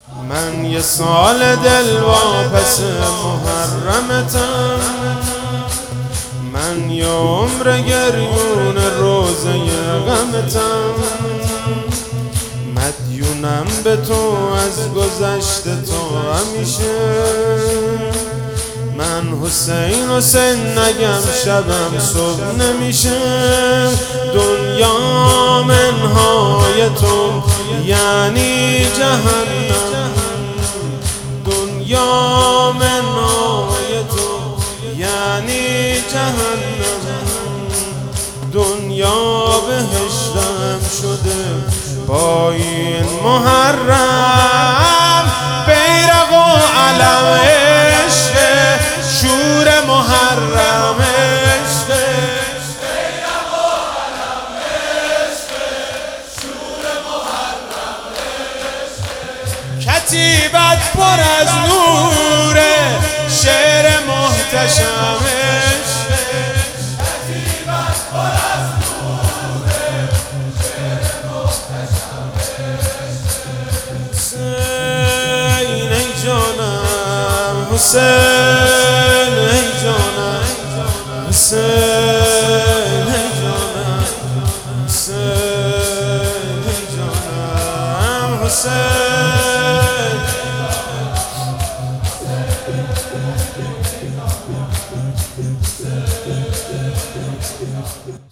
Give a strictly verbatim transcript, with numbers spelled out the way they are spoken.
من یه سال دل واپس محرمتم، من یه عمر گریون روزه غمتم، مدیونم به تو از گذشته تو همیشه. من حسین حسین نگم شبم صبح نمیشه. دنیا منهای تو یعنی جهنم، دنیا منهای تو یعنی جهنم، دنیا بهشتم شده با این محرم. بیرق و علم عشق، شور محرم عشق، بیرق و علم عشق، شور محرم عشق. کتیبت پر از نور شعر محتشم عشق، کتیبت پر از نور شعر محتشم عشق. حسین ای جانم، حسین ای جانم، حسین ای جانم، حسین ای جانم، حسین